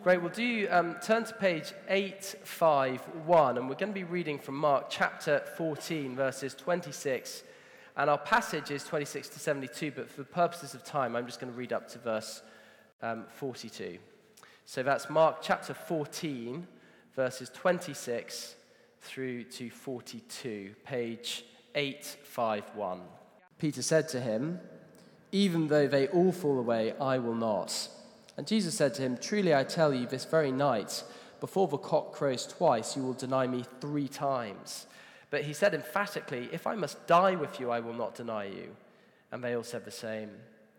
Great, well, do you turn to page 851, and we're going to be reading from Mark chapter 14, verses 26, and our passage is 26 to 72, but for the purposes of time, I'm just going to read up to verse 42. So that's Mark chapter 14, verses 26 through to 42, page 851. Peter said to him, "Even though they all fall away, I will not." And Jesus said to him, "Truly I tell you, this very night, before the cock crows twice, you will deny me 3 times. But he said emphatically, "If I must die with you, I will not deny you." And they all said the same.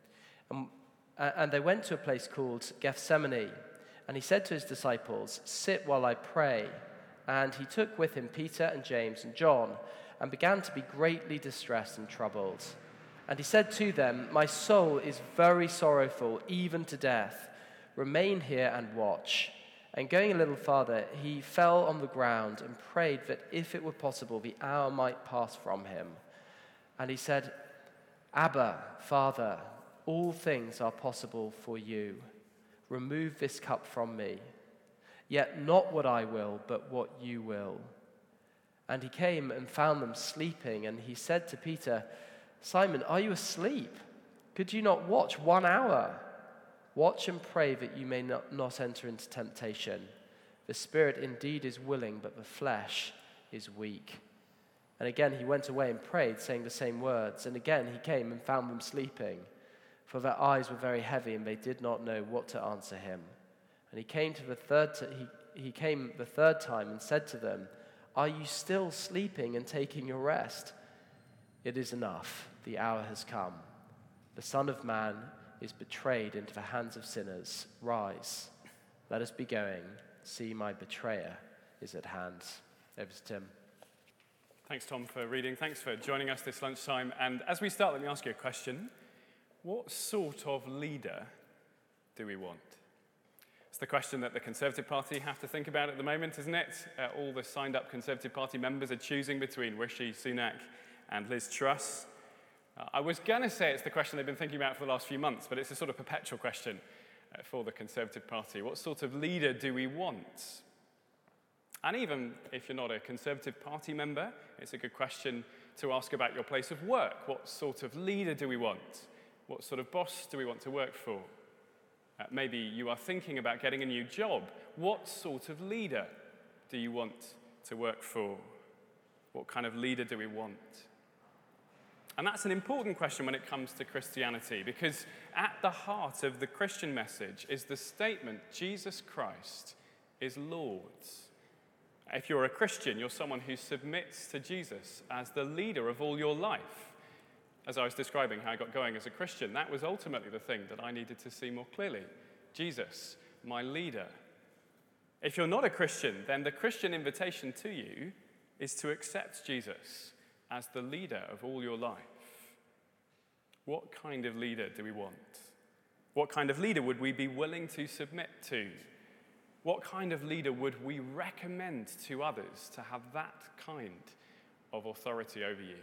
And they went to a place called Gethsemane. And he said to his disciples, "Sit while I pray." And he took with him Peter and James and John, and began to be greatly distressed and troubled. And he said to them, "My soul is very sorrowful, even to death. Remain here and watch." And going a little farther, he fell on the ground and prayed that if it were possible, the hour might pass from him. And he said, "Abba, Father, all things are possible for you. Remove this cup from me. Yet not what I will, but what you will." And he came and found them sleeping, and he said to Peter, "Simon, are you asleep? Could you not watch 1 hour? Watch and pray that you may not enter into temptation. The spirit indeed is willing, but the flesh is weak." And again he went away and prayed, saying the same words. And again he came and found them sleeping, for their eyes were very heavy, and they did not know what to answer him. And he came the third time and said to them, "Are you still sleeping and taking your rest? It is enough. The hour has come. The Son of Man is betrayed into the hands of sinners. Rise, let us be going. See, my betrayer is at hand." Over to Tim. Thanks, Tom, for reading. Thanks for joining us this lunchtime. And as we start, let me ask you a question. What sort of leader do we want? It's the question that the Conservative Party have to think about at the moment, isn't it? All the signed-up Conservative Party members are choosing between Rishi Sunak and Liz Truss. I was going to say it's the question they've been thinking about for the last few months, but it's a sort of perpetual question for the Conservative Party. What sort of leader do we want? And even if you're not a Conservative Party member, it's a good question to ask about your place of work. What sort of leader do we want? What sort of boss do we want to work for? Maybe you are thinking about getting a new job. What sort of leader do you want to work for? What kind of leader do we want? And that's an important question when it comes to Christianity, because at the heart of the Christian message is the statement, Jesus Christ is Lord. If you're a Christian, you're someone who submits to Jesus as the leader of all your life. As I was describing how I got going as a Christian, that was ultimately the thing that I needed to see more clearly. Jesus, my leader. If you're not a Christian, then the Christian invitation to you is to accept Jesus as the leader of all your life. What kind of leader do we want? What kind of leader would we be willing to submit to? What kind of leader would we recommend to others to have that kind of authority over you?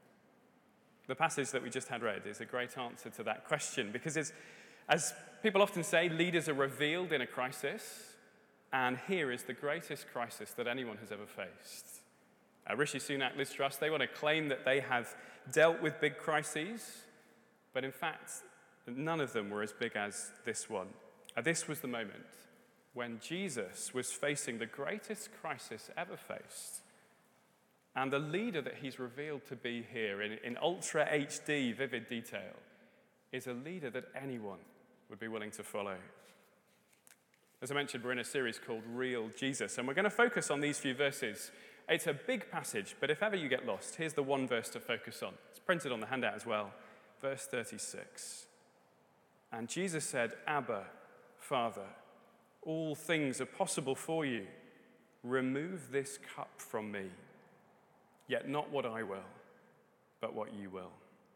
The passage that we just had read is a great answer to that question, because as people often say, leaders are revealed in a crisis, and here is the greatest crisis that anyone has ever faced. Rishi Sunak, Liz Truss, they want to claim that they have dealt with big crises, but in fact, none of them were as big as this one. This was the moment when Jesus was facing the greatest crisis ever faced. And the leader that he's revealed to be here in ultra HD vivid detail is a leader that anyone would be willing to follow. As I mentioned, we're in a series called Real Jesus, and we're going to focus on these few verses. It's a big passage, but if ever you get lost, here's the one verse to focus on. It's printed on the handout as well. Verse 36. And Jesus said, "Abba, Father, all things are possible for you. Remove this cup from me. Yet not what I will, but what you will."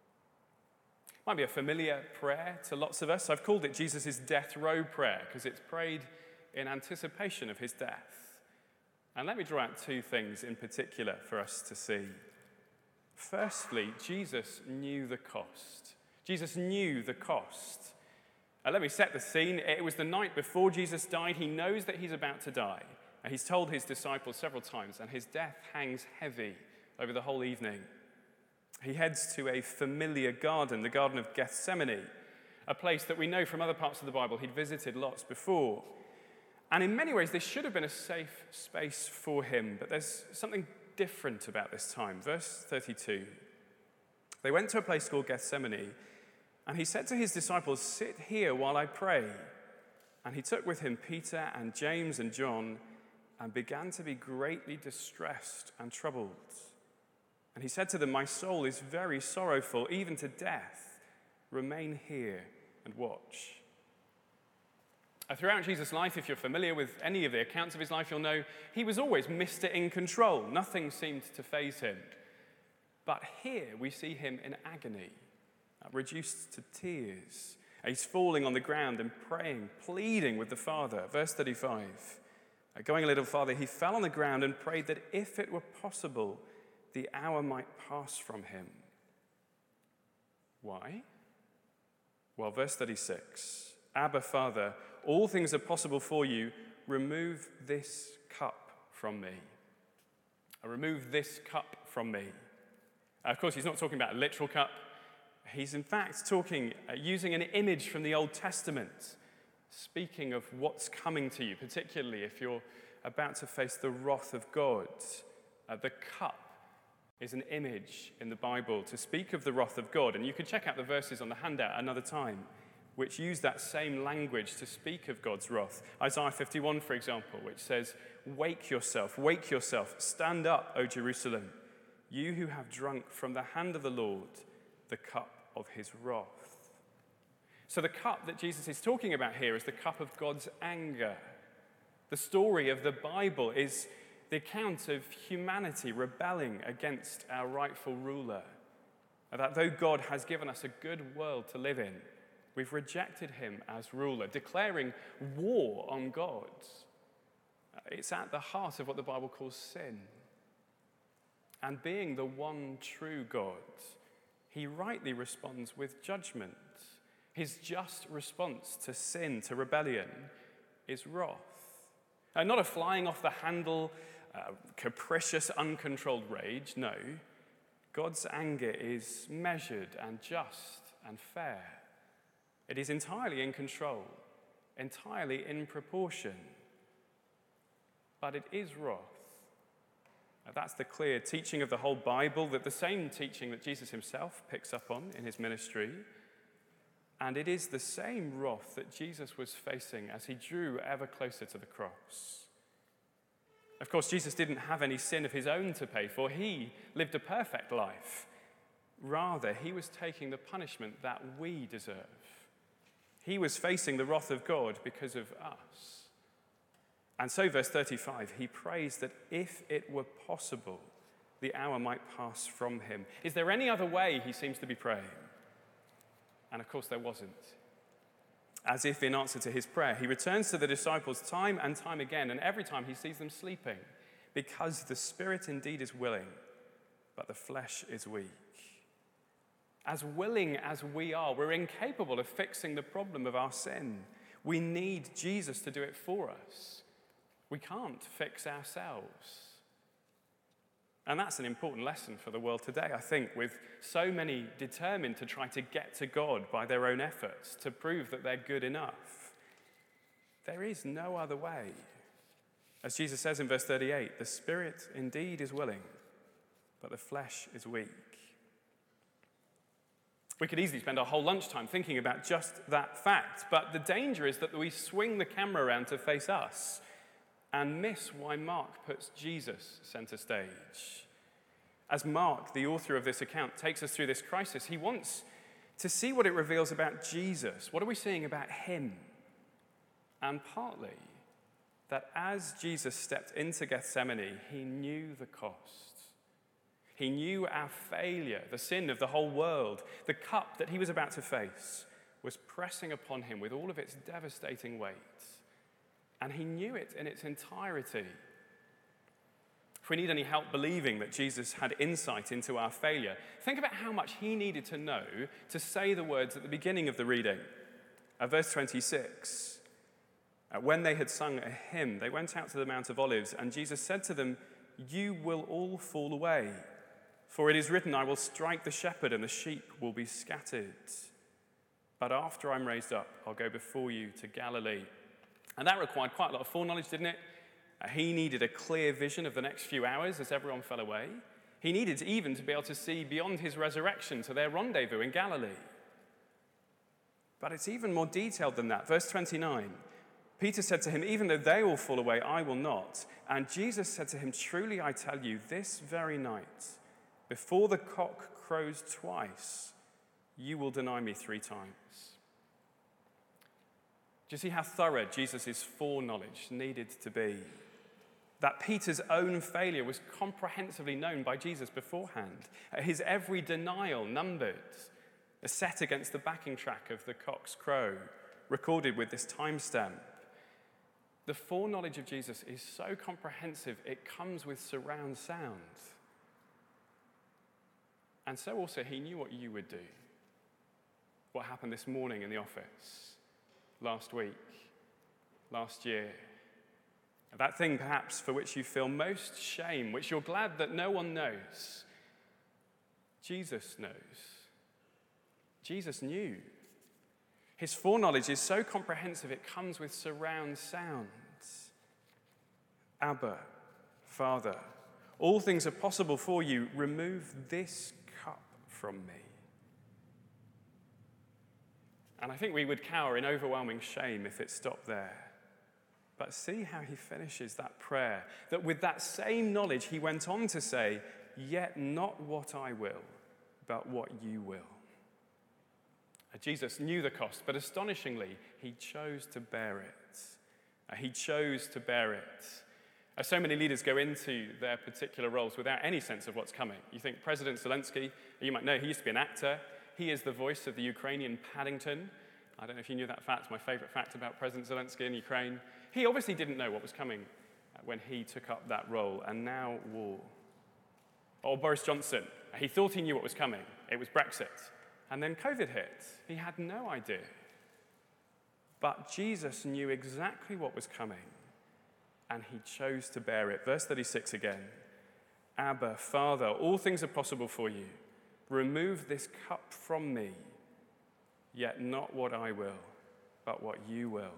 Might be a familiar prayer to lots of us. I've called it Jesus' death row prayer because it's prayed in anticipation of his death. And let me draw out 2 things in particular for us to see. Firstly, Jesus knew the cost. Jesus knew the cost. Let me set the scene. It was the night before Jesus died. He knows that he's about to die. He's told his disciples several times, and his death hangs heavy over the whole evening. He heads to a familiar garden, the Garden of Gethsemane, a place that we know from other parts of the Bible he'd visited lots before. And in many ways, this should have been a safe space for him, but there's something different about this time. Verse 32. They went to a place called Gethsemane, and he said to his disciples, "Sit here while I pray." And he took with him Peter and James and John and began to be greatly distressed and troubled. And he said to them, "My soul is very sorrowful, even to death. Remain here and watch." Throughout Jesus' life, if you're familiar with any of the accounts of his life, you'll know he was always Mr. in control. Nothing seemed to faze him. But here we see him in agony, reduced to tears. He's falling on the ground and praying, pleading with the Father. Verse 35. Going a little farther, he fell on the ground and prayed that if it were possible, the hour might pass from him. Why? Well, verse 36. Abba, Father, all things are possible for you. Remove this cup from me. Remove this cup from me. Of course, he's not talking about a literal cup. He's in fact talking, using an image from the Old Testament, speaking of what's coming to you, particularly if you're about to face the wrath of God. The cup is an image in the Bible to speak of the wrath of God. And you can check out the verses on the handout another time, which use that same language to speak of God's wrath. Isaiah 51, for example, which says, wake yourself, stand up, O Jerusalem, you who have drunk from the hand of the Lord the cup of his wrath." So the cup that Jesus is talking about here is the cup of God's anger. The story of the Bible is the account of humanity rebelling against our rightful ruler. That though God has given us a good world to live in, we've rejected him as ruler, declaring war on God. It's at the heart of what the Bible calls sin. And being the one true God, he rightly responds with judgment. His just response to sin, to rebellion, is wrath. Not a flying off the handle, capricious, uncontrolled rage. No, God's anger is measured and just and fair. It is entirely in control, entirely in proportion. But it is wrath. That's the clear teaching of the whole Bible, that the same teaching that Jesus himself picks up on in his ministry. And it is the same wrath that Jesus was facing as he drew ever closer to the cross. Of course, Jesus didn't have any sin of his own to pay for. He lived a perfect life. Rather, he was taking the punishment that we deserve. He was facing the wrath of God because of us. And so, verse 35, he prays that if it were possible, the hour might pass from him. Is there any other way, he seems to be praying? And of course there wasn't. As if in answer to his prayer, he returns to the disciples time and time again, and every time he sees them sleeping, because the spirit indeed is willing, but the flesh is weak. As willing as we are, we're incapable of fixing the problem of our sin. We need Jesus to do it for us. We can't fix ourselves. And that's an important lesson for the world today, I think, with so many determined to try to get to God by their own efforts, to prove that they're good enough. There is no other way. As Jesus says in verse 38, the spirit indeed is willing, but the flesh is weak. We could easily spend our whole lunchtime thinking about just that fact, but the danger is that we swing the camera around to face us and miss why Mark puts Jesus center stage. As Mark, the author of this account, takes us through this crisis, he wants to see what it reveals about Jesus. What are we seeing about him? And partly, that as Jesus stepped into Gethsemane, he knew the cost. He knew our failure, the sin of the whole world. The cup that he was about to face was pressing upon him with all of its devastating weight. And he knew it in its entirety. If we need any help believing that Jesus had insight into our failure, think about how much he needed to know to say the words at the beginning of the reading. Verse 26, when they had sung a hymn, they went out to the Mount of Olives, and Jesus said to them, "You will all fall away, for it is written, I will strike the shepherd and the sheep will be scattered. But after I'm raised up, I'll go before you to Galilee." And that required quite a lot of foreknowledge, didn't it? He needed a clear vision of the next few hours as everyone fell away. He needed even to be able to see beyond his resurrection to their rendezvous in Galilee. But it's even more detailed than that. Verse 29, Peter said to him, "Even though they all fall away, I will not." And Jesus said to him, "Truly I tell you, this very night, before the cock crows twice, you will deny me 3 times. Do you see how thorough Jesus' foreknowledge needed to be? That Peter's own failure was comprehensively known by Jesus beforehand. His every denial numbered, set against the backing track of the cock's crow, recorded with this timestamp. The foreknowledge of Jesus is so comprehensive, it comes with surround sound. And so also he knew what you would do. What happened this morning in the office, last week, last year. That thing perhaps for which you feel most shame, which you're glad that no one knows. Jesus knows. Jesus knew. His foreknowledge is so comprehensive, it comes with surround sound. Abba, Father, all things are possible for you. Remove this cup from me. And I think we would cower in overwhelming shame if it stopped there. But see how he finishes that prayer, that with that same knowledge he went on to say, "Yet not what I will, but what you will." Jesus knew the cost, but astonishingly, he chose to bear it. He chose to bear it. So many leaders go into their particular roles without any sense of what's coming. You think President Zelensky, you might know he used to be an actor. He is the voice of the Ukrainian Paddington. I don't know if you knew that fact. It's my favorite fact about President Zelensky in Ukraine. He obviously didn't know what was coming when he took up that role, and now war. Or Boris Johnson, he thought he knew what was coming. It was Brexit. And then COVID hit. He had no idea. But Jesus knew exactly what was coming, and he chose to bear it. Verse 36 again. Abba, Father, all things are possible for you. Remove this cup from me, yet not what I will, but what you will.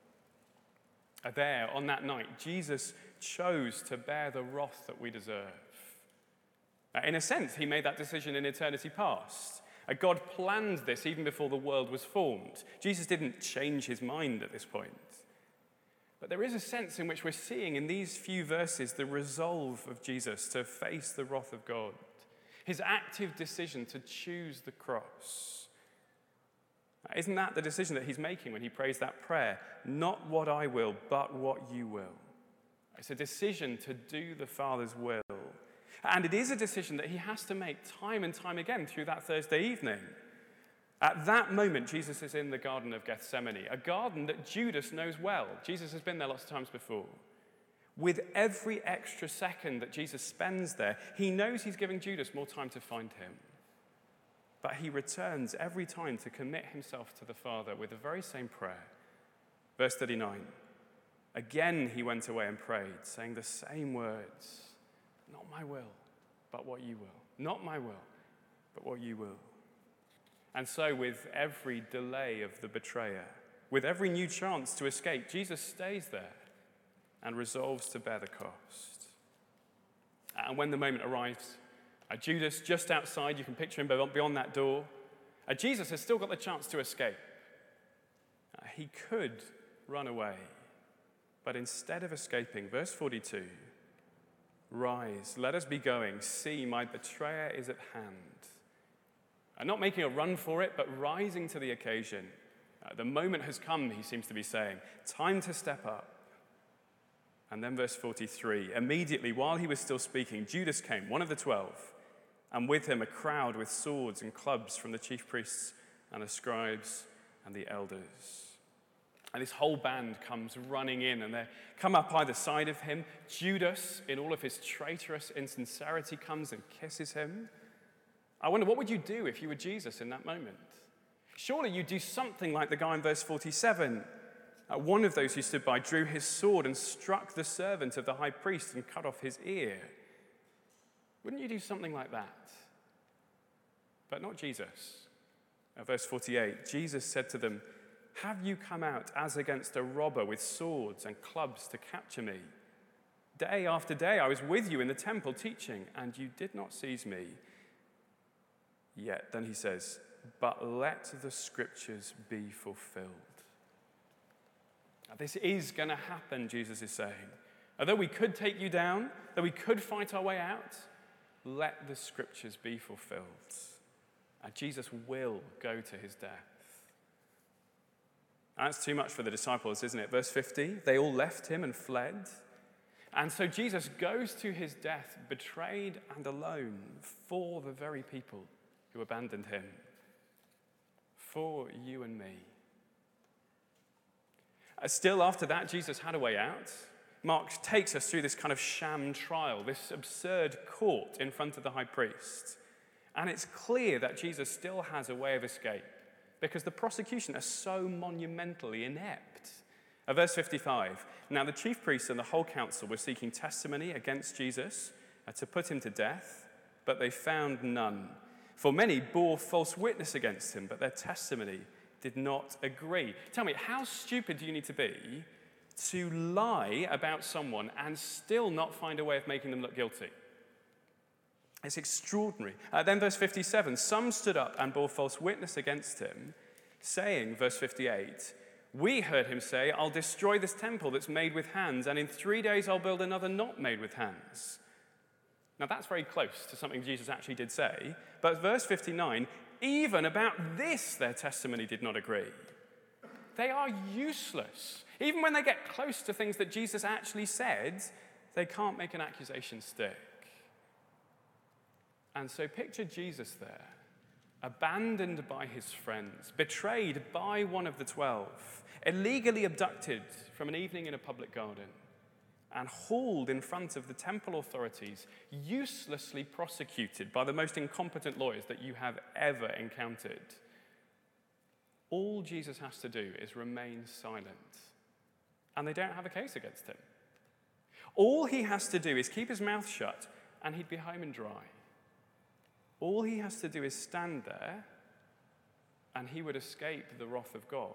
There, on that night, Jesus chose to bear the wrath that we deserve. In a sense, he made that decision in eternity past. God planned this even before the world was formed. Jesus didn't change his mind at this point. But there is a sense in which we're seeing in these few verses the resolve of Jesus to face the wrath of God, his active decision to choose the cross. Isn't that the decision that he's making when he prays that prayer? Not what I will, but what you will. It's a decision to do the Father's will. And it is a decision that he has to make time and time again through that Thursday evening. At that moment, Jesus is in the Garden of Gethsemane, a garden that Judas knows well. Jesus has been there lots of times before. With every extra second that Jesus spends there, he knows he's giving Judas more time to find him. But he returns every time to commit himself to the Father with the very same prayer. Verse 39, again he went away and prayed, saying the same words, "Not my will, but what you will. Not my will, but what you will." And so with every delay of the betrayer, with every new chance to escape, Jesus stays there and resolves to bear the cost. And when the moment arrives, Judas just outside, you can picture him beyond that door. Jesus has still got the chance to escape. He could run away, but instead of escaping, verse 42, "Rise, let us be going. See, my betrayer is at hand." And not making a run for it, but rising to the occasion. The moment has come, he seems to be saying. Time to step up. And then verse 43, immediately while he was still speaking, Judas came, one of the 12, and with him a crowd with swords and clubs from the chief priests and the scribes and the elders. And this whole band comes running in, and they come up either side of him. Judas, in all of his traitorous insincerity, comes and kisses him. I wonder, what would you do if you were Jesus in that moment? Surely you do something like the guy in verse 47. One of those who stood by drew his sword and struck the servant of the high priest and cut off his ear. Wouldn't you do something like that? But not Jesus. Verse 48, Jesus said to them, "Have you come out as against a robber with swords and clubs to capture me? Day after day I was with you in the temple teaching, and you did not seize me. Yet," then he says, "but let the scriptures be fulfilled." Now, this is going to happen, Jesus is saying. Although we could take you down, though we could fight our way out, let the scriptures be fulfilled. And Jesus will go to his death. That's too much for the disciples, isn't it? Verse 50, they all left him and fled. And so Jesus goes to his death, betrayed and alone, for the very people who abandoned him. For you and me. Still, after that, Jesus had a way out. Mark takes us through this kind of sham trial, this absurd court in front of the high priest. And it's clear that Jesus still has a way of escape because the prosecution are so monumentally inept. Verse 55, now the chief priests and the whole council were seeking testimony against Jesus to put him to death, but they found none. For many bore false witness against him, but their testimony did not agree. Tell me, how stupid do you need to be to lie about someone and still not find a way of making them look guilty? It's extraordinary. Then verse 57, some stood up and bore false witness against him, saying, verse 58, we heard him say, I'll destroy this temple that's made with hands, and in 3 days I'll build another not made with hands. Now that's very close to something Jesus actually did say, but verse 59, even about this their testimony did not agree. They are useless. Even when they get close to things that Jesus actually said, they can't make an accusation stick. And so picture Jesus there, abandoned by his friends, betrayed by one of the 12, illegally abducted from an evening in a public garden, and hauled in front of the temple authorities, uselessly prosecuted by the most incompetent lawyers that you have ever encountered. All Jesus has to do is remain silent, and they don't have a case against him. All he has to do is keep his mouth shut, and he'd be home and dry. All he has to do is stand there, and he would escape the wrath of God.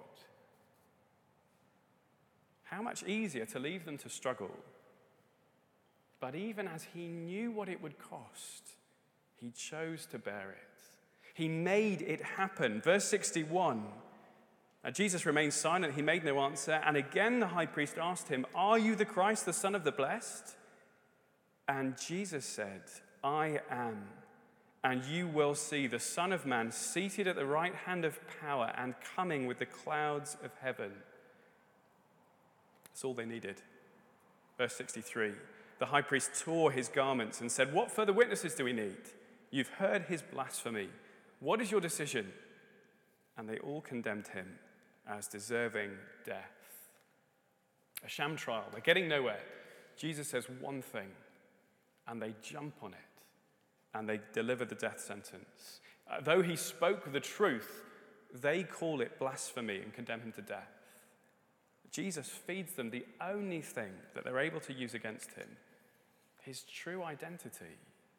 How much easier to leave them to struggle. But even as he knew what it would cost, he chose to bear it. He made it happen. Verse 61, Jesus remained silent. He made no answer. And again the high priest asked him, are you the Christ, the Son of the Blessed? And Jesus said, I am. And you will see the Son of Man seated at the right hand of power and coming with the clouds of heaven. That's all they needed. Verse 63, the high priest tore his garments and said, what further witnesses do we need? You've heard his blasphemy. What is your decision? And they all condemned him as deserving death. A sham trial. They're getting nowhere. Jesus says one thing, and they jump on it, and they deliver the death sentence. Though he spoke the truth, they call it blasphemy and condemn him to death. Jesus feeds them the only thing that they're able to use against him, his true identity.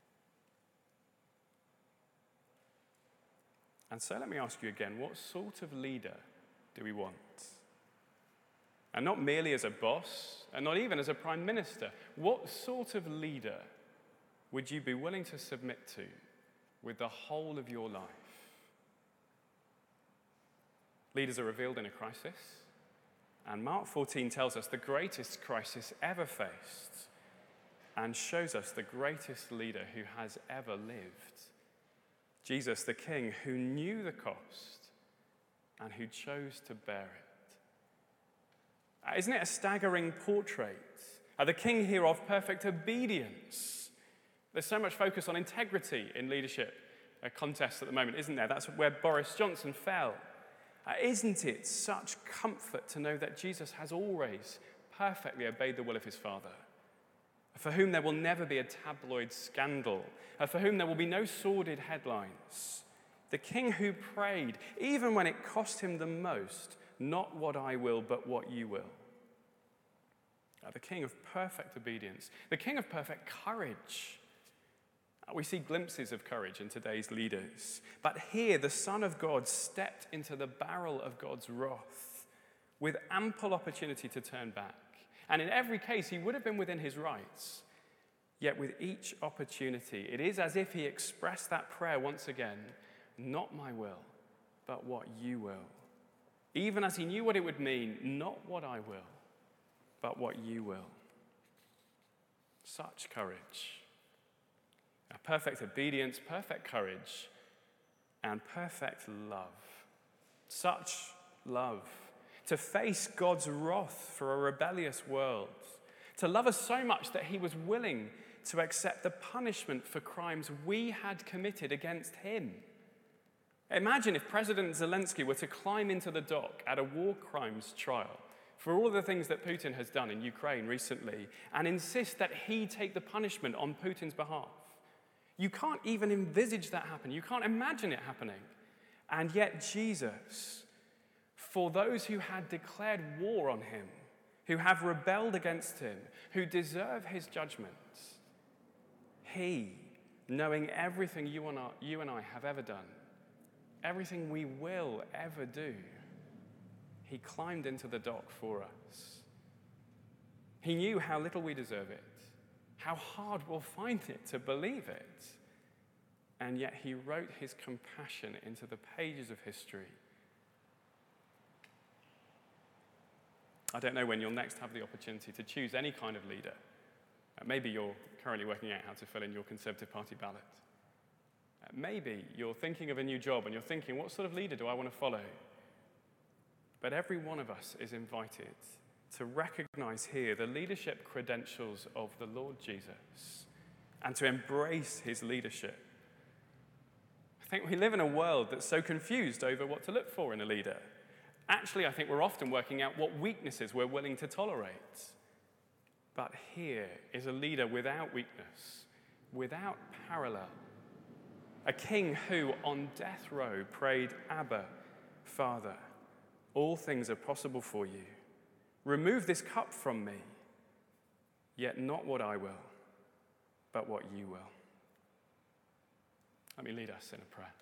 And so let me ask you again, what sort of leader do we want? And not merely as a boss, and not even as a prime minister. What sort of leader would you be willing to submit to with the whole of your life? Leaders are revealed in a crisis. And Mark 14 tells us the greatest crisis ever faced and shows us the greatest leader who has ever lived. Jesus, the King, who knew the cost and who chose to bear it. Isn't it a staggering portrait? The King here of perfect obedience. There's so much focus on integrity in leadership contests at the moment, isn't there? That's where Boris Johnson fell. Isn't it such comfort to know that Jesus has always perfectly obeyed the will of his Father, for whom there will never be a tabloid scandal, for whom there will be no sordid headlines. The king who prayed, even when it cost him the most, not what I will, but what you will. The king of perfect obedience, the king of perfect courage. We see glimpses of courage in today's leaders. But here, the Son of God stepped into the barrel of God's wrath with ample opportunity to turn back. And in every case, he would have been within his rights. Yet with each opportunity, it is as if he expressed that prayer once again, not my will, but what you will. Even as he knew what it would mean, not what I will, but what you will. Such courage. Perfect obedience, perfect courage, and perfect love. Such love. To face God's wrath for a rebellious world. To love us so much that he was willing to accept the punishment for crimes we had committed against him. Imagine if President Zelensky were to climb into the dock at a war crimes trial for all of the things that Putin has done in Ukraine recently and insist that he take the punishment on Putin's behalf. You can't even envisage that happen. You can't imagine it happening. And yet Jesus, for those who had declared war on him, who have rebelled against him, who deserve his judgment, he, knowing everything you and I have ever done, everything we will ever do, he climbed into the dock for us. He knew how little we deserve it, how hard we'll find it to believe it. And yet he wrote his compassion into the pages of history. I don't know when you'll next have the opportunity to choose any kind of leader. Maybe you're currently working out how to fill in your Conservative Party ballot. Maybe you're thinking of a new job and you're thinking, what sort of leader do I want to follow? But every one of us is invited to recognize here the leadership credentials of the Lord Jesus and to embrace his leadership. I think we live in a world that's so confused over what to look for in a leader. Actually, I think we're often working out what weaknesses we're willing to tolerate. But here is a leader without weakness, without parallel. A king who, on death row, prayed, Abba, Father, all things are possible for you. Remove this cup from me, yet not what I will, but what you will. Let me lead us in a prayer.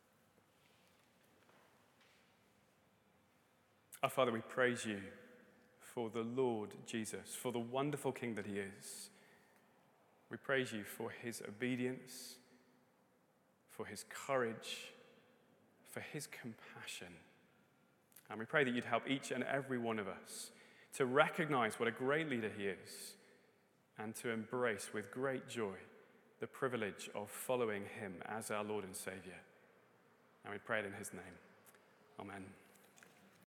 Our Father, we praise you for the Lord Jesus, for the wonderful King that he is. We praise you for his obedience, for his courage, for his compassion. And we pray that you'd help each and every one of us to recognize what a great leader he is and to embrace with great joy the privilege of following him as our Lord and Savior. And we pray it in his name. Amen.